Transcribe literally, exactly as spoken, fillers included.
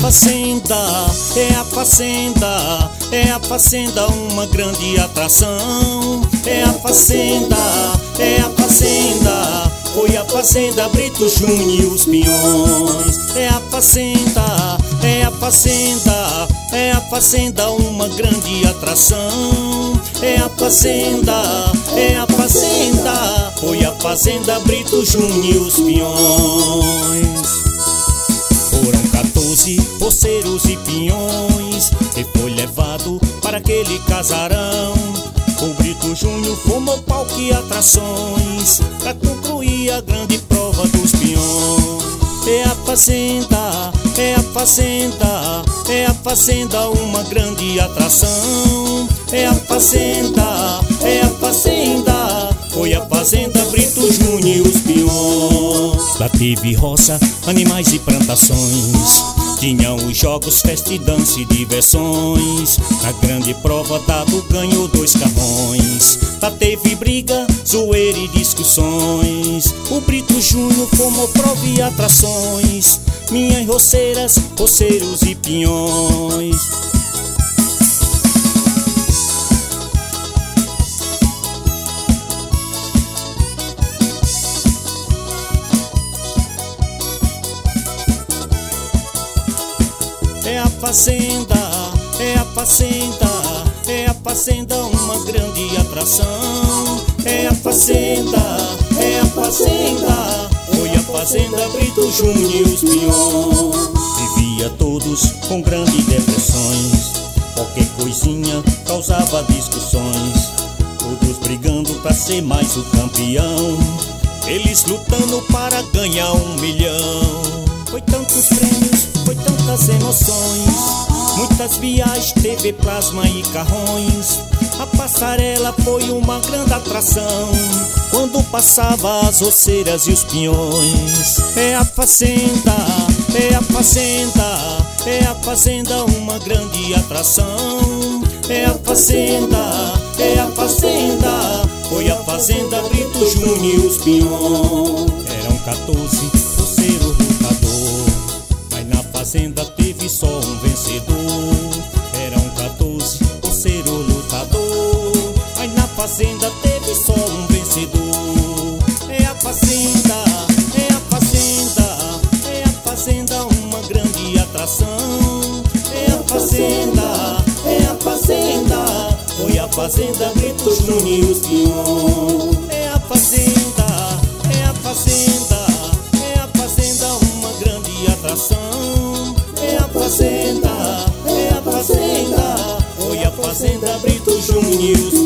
fazenda, é a fazenda, é a fazenda uma grande atração. É a fazenda, é a fazenda, foi a fazenda Brito Júnior e os peões. É a fazenda, é a fazenda, é a fazenda uma grande atração. É a fazenda, é a fazenda, foi a fazenda Brito Júnior e os peões. Foram quatorze roceiros e peões que foi levado para aquele casarão. O Brito Júnior formou palco e atrações pra concluir a grande prova dos peões. É a fazenda, é a fazenda, é a fazenda uma grande atração. É a fazenda, é a fazenda, foi a fazenda Brito Júnior e os peões. Lá teve roça, animais e plantações, tinham os jogos, festa e dança e diversões. Na grande prova dado ganhou dois carrões. Lá teve briga, zoeira e discussões. O Brito Júnior formou prova e atrações. Minhas roceiras, roceiros e peões. É a fazenda, é a fazenda, é a fazenda uma grande atração. É a fazenda, é a fazenda, foi a fazenda Brito Júnior e os peões. Vivia todos com grandes depressões, qualquer coisinha causava discussões. Todos brigando pra ser mais o campeão, eles lutando para ganhar um milhão. Foi tantos prêmios, foi tantas emoções, muitas viagens, T V, plasma e carrões. A passarela foi uma grande atração quando passava as roceiras e os peões. É a fazenda, é a fazenda, é a fazenda uma grande atração. É a fazenda, é a fazenda, foi a fazenda Brito Júnior e os peões. Eram quatorze roceiros lutador, mas na fazenda teve só um vencedor. Eram quatorze roceiros lutador, mas na fazenda teve só um vencedor. É a fazenda, é a fazenda, é a fazenda uma grande atração. É a fazenda, é a fazenda, foi a fazenda Brito Júnior e os peões. É a fazenda, é a fazenda, é a fazenda uma grande atração. É a fazenda, é a fazenda, foi a fazenda Brito Júnior e os